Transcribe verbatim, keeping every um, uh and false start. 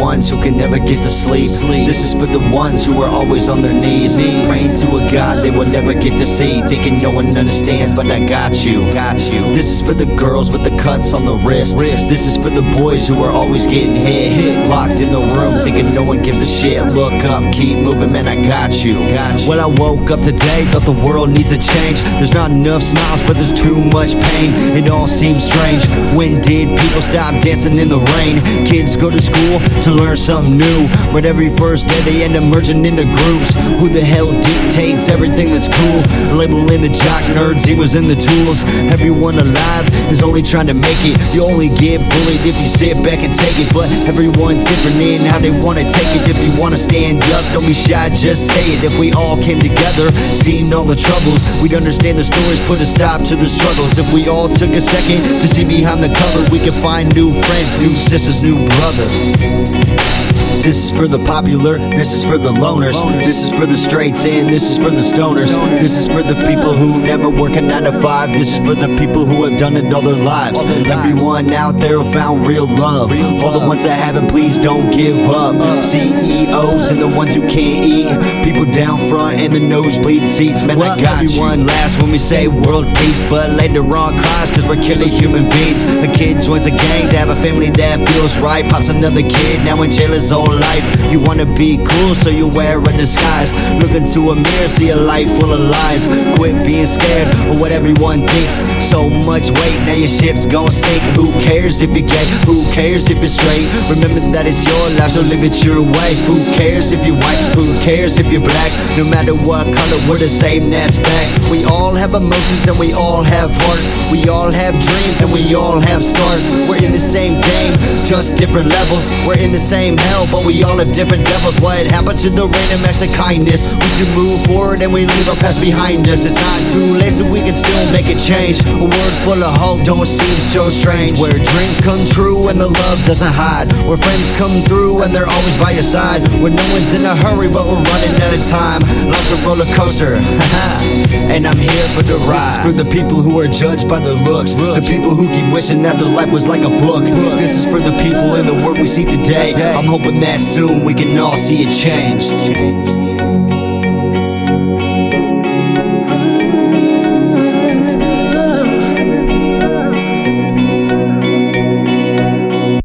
ones who can never get to sleep. This is for the ones who are always on their knees, praying to a God they will never get to see, thinking no one understands, but I got you, got you. This is for the girls with the cuts on the wrist. This is for the boys who are always getting hit, locked in the room, thinking no one gives a shit. Look up, keep moving, man, I got you, got you. Well, I woke up today, thought the world needs a change. There's not enough smiles, but there's too much pain. It all seems strange. When did people stop dancing in the rain? Kids go to school to learn something new, but every first day they end up merging into groups. Who the hell dictates everything that's cool? Labeling the jocks, nerds, emos, and the tools. Everyone alive is only trying to make it. You only get bullied if you sit back and take it, but everyone's different in how they want to take it. If you want to stand up, don't be shy, just say it. If we all came together, seen all the troubles, we'd understand the stories, put a stop to the struggles. If we all took a second to see behind the cover, we could find new friends, new sisters, new brothers. This is for the popular, this is for the loners, this is for the straights and this is for the stoners. This is for the people who never work a nine to five. This is for the people who have done it all their lives. Everyone out there who found real love. All the ones that haven't, please don't give up. C E Os and the ones who can't eat, people down front and the nosebleed seats. Man, I got everyone laughs when we say world peace, but later on cries cause we're killing human beings. A kid joins a gang to have a family that feels right. Pops another kid, now in jail his whole life. You wanna be cool, so you wear a disguise. Look into a mirror, see a life full of lies. Quit being scared of what everyone thinks. So much weight, now your ship's gon' sink. Who cares if you're gay? Who cares if you're straight? Remember that it's your life, so live it your way. Who cares if you're white? Who cares if you're black? No matter what color, we're the same, that's fact. We all have emotions and we all have hearts. We all have dreams and we all have stars. We're in the same game, just different levels. We're in the same hell, but we all have different devils. What happened to the random acts of kindness? We should move forward and we leave our past behind us. It's not too late, so we can still make a change. A world full of hope don't seem so strange. Where dreams come true and the love doesn't hide. Where friends come through and they're always by your side. Where no one's in a hurry but we're running out of time. Life's a roller coaster, and I'm here for the ride. This is for the people who are judged by their looks, the people who keep wishing that their life was like a book. This is for the people in the world we see today. I'm hoping that soon we can all see a change.